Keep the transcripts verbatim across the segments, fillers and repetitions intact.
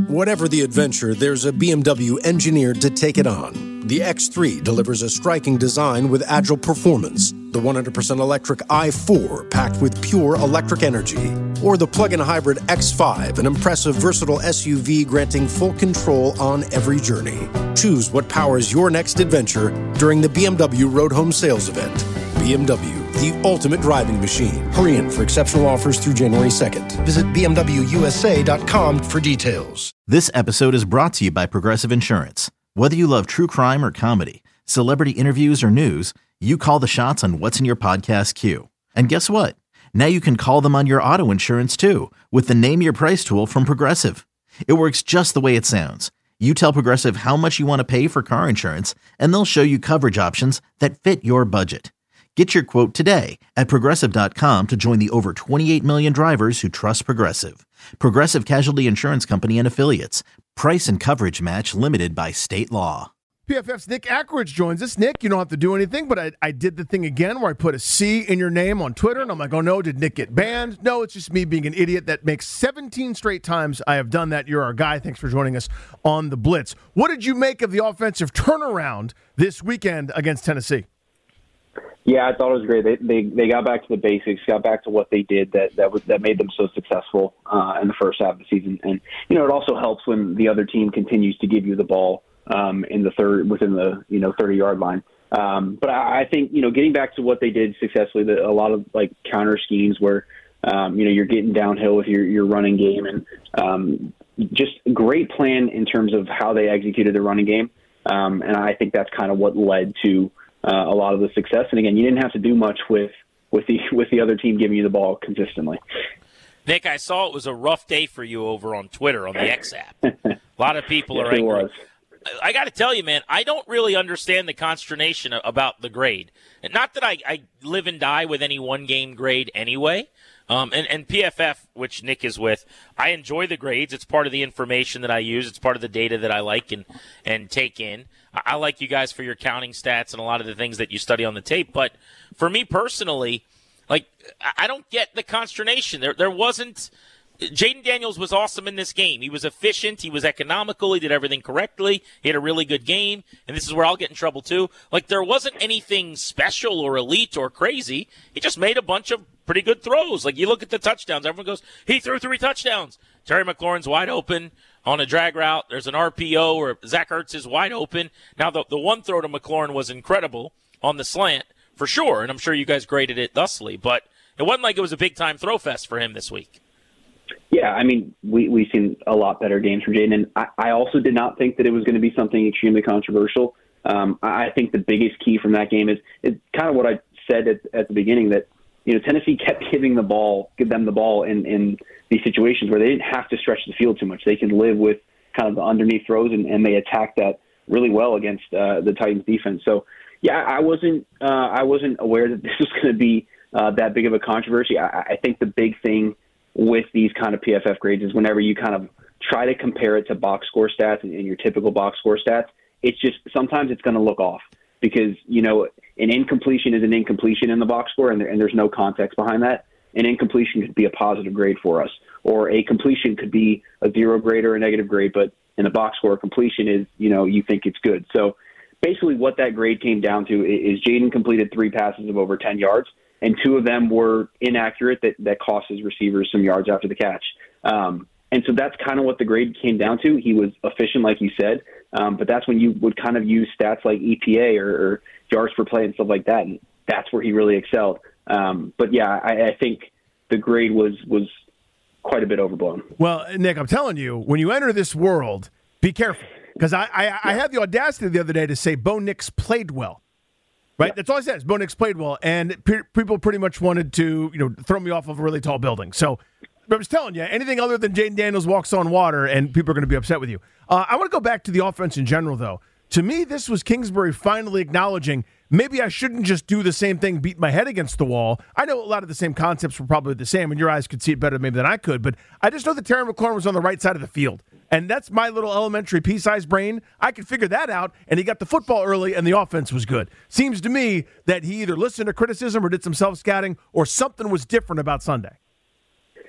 Whatever the adventure, there's a B M W engineered to take it on. The X three delivers a striking design with agile performance. The one hundred percent electric i four, packed with pure electric energy. Or the plug-in hybrid X five, an impressive, versatile S U V granting full control on every journey. Choose what powers your next adventure during the B M W Road Home Sales Event. B M W, the ultimate driving machine. Hurry in for exceptional offers through January second. Visit b m w u s a dot com for details. This episode is brought to you by Progressive Insurance. Whether you love true crime or comedy, celebrity interviews or news, you call the shots on what's in your podcast queue. And guess what? Now you can call them on your auto insurance too with the Name Your Price tool from Progressive. It works just the way it sounds. You tell Progressive how much you want to pay for car insurance, and they'll show you coverage options that fit your budget. Get your quote today at Progressive dot com to join the over twenty-eight million drivers who trust Progressive. Progressive Casualty Insurance Company and Affiliates. Price and coverage match limited by state law. P F F's Nick Ackridge joins us. Nick, you don't have to do anything, but I, I did the thing again where I put a C in your name on Twitter, and I'm like, oh no, did Nick get banned? No, it's just me being an idiot. That makes seventeen straight times I have done that. You're our guy. Thanks for joining us on The Blitz. What did you make of the offensive turnaround this weekend against Tennessee? Yeah, I thought it was great. They they they got back to the basics, got back to what they did that that was that made them so successful uh, in the first half of the season. And you know, it also helps when the other team continues to give you the ball um, in the third within the you know thirty yard line. Um, but I, I think you know getting back to what they did successfully, the, a lot of like counter schemes where um, you know you're getting downhill with your your running game, and um, just a great plan in terms of how they executed the running game. Um, and I think that's kind of what led to Uh, a lot of the success. And again, you didn't have to do much with with the with the other team giving you the ball consistently. Nick, I saw it was a rough day for you over on Twitter on the X app. A lot of people yes, are angry. It was. I got to tell you, man, I don't really understand the consternation about the grade. And not that I, I live and die with any one-game grade anyway. Um, and, and P F F, which Nick is with, I enjoy the grades. It's part of the information that I use. It's part of the data that I like and, and take in. I, I like you guys for your counting stats and a lot of the things that you study on the tape. But for me personally, like, I don't get the consternation. There, there wasn't – Jayden Daniels was awesome in this game. He was efficient. He was economical. He did everything correctly. He had a really good game. And this is where I'll get in trouble too. Like, there wasn't anything special or elite or crazy. He just made a bunch of pretty good throws. Like, you look at the touchdowns. Everyone goes, he threw three touchdowns. Terry McLaurin's wide open on a drag route. There's an R P O or Zach Ertz is wide open. Now, the, the one throw to McLaurin was incredible on the slant for sure. And I'm sure you guys graded it thusly. But it wasn't like it was a big-time throw fest for him this week. Yeah, I mean, we, we've seen a lot better games from Jayden, and I, I also did not think that it was going to be something extremely controversial. Um, I think the biggest key from that game is, is kind of what I said at, at the beginning, that you know Tennessee kept giving the ball, give them the ball in, in these situations where they didn't have to stretch the field too much. They could live with kind of the underneath throws, and, and they attacked that really well against uh, the Titans defense. So, yeah, I wasn't uh, I wasn't aware that this was going to be uh, that big of a controversy. I, I think the big thing with these kind of P F F grades is whenever you kind of try to compare it to box score stats and, and your typical box score stats, it's just sometimes it's going to look off because, you know, an incompletion is an incompletion in the box score and, there, and there's no context behind that. An incompletion could be a positive grade for us, or a completion could be a zero grade or a negative grade, but in the box score, completion is, you know, you think it's good. So basically what that grade came down to is Jayden completed three passes of over ten yards. And two of them were inaccurate that, that cost his receivers some yards after the catch. Um, and so that's kind of what the grade came down to. He was efficient, like you said, um, but that's when you would kind of use stats like E P A or, or yards per play and stuff like that, and that's where he really excelled. Um, but, yeah, I, I think the grade was was quite a bit overblown. Well, Nick, I'm telling you, when you enter this world, be careful. Because I, I, yeah. I had the audacity the other day to say Bo Nix played well. Right, yeah. That's all I said. Bo Nix played well, and pe- people pretty much wanted to, you know, throw me off of a really tall building. So I was telling you, anything other than Jayden Daniels walks on water, and people are going to be upset with you. Uh, I want to go back to the offense in general, though. To me, this was Kingsbury finally acknowledging maybe I shouldn't just do the same thing, beat my head against the wall. I know a lot of the same concepts were probably the same, and your eyes could see it better maybe than I could, but I just know that Terry McLaurin was on the right side of the field. And that's my little elementary pea-sized brain. I could figure that out, and he got the football early, and the offense was good. Seems to me that he either listened to criticism or did some self-scouting, or something was different about Sunday.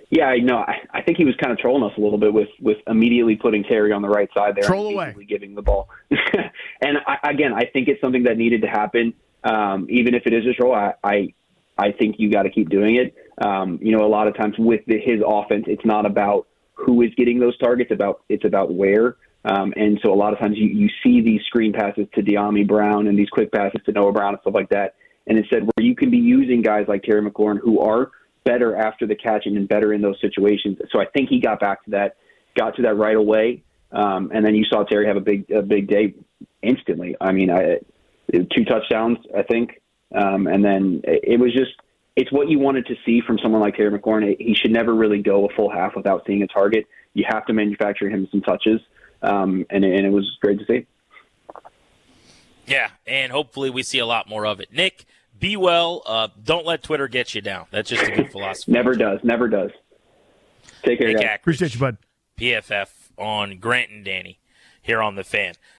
Yeah, I know. I, I think he was kind of trolling us a little bit with, with immediately putting Terry on the right side there. Troll and away. Giving the ball. and I, again, I think it's something that needed to happen. Um, even if it is a troll, I, I, I think you got to keep doing it. Um, you know, a lot of times with the, his offense, it's not about who is getting those targets, about it's about where. Um, and so a lot of times you, you see these screen passes to De'Ami Brown and these quick passes to Noah Brown and stuff like that. And instead where you can be using guys like Terry McLaurin who are better after the catching and better in those situations. So I think he got back to that, got to that right away. Um, and then you saw Terry have a big, a big day instantly. I mean, I, two touchdowns, I think. Um, and then it was just, it's what you wanted to see from someone like Terry McLaurin. He should never really go a full half without seeing a target. You have to manufacture him some touches. Um, and, and it was great to see. Yeah, and hopefully we see a lot more of it. Nick, be well. Uh, don't let Twitter get you down. That's just a good philosophy. Never does. Never does. Take care, Nick guys. Ackridge, Appreciate you, bud. P F F on Grant and Danny here on The Fan.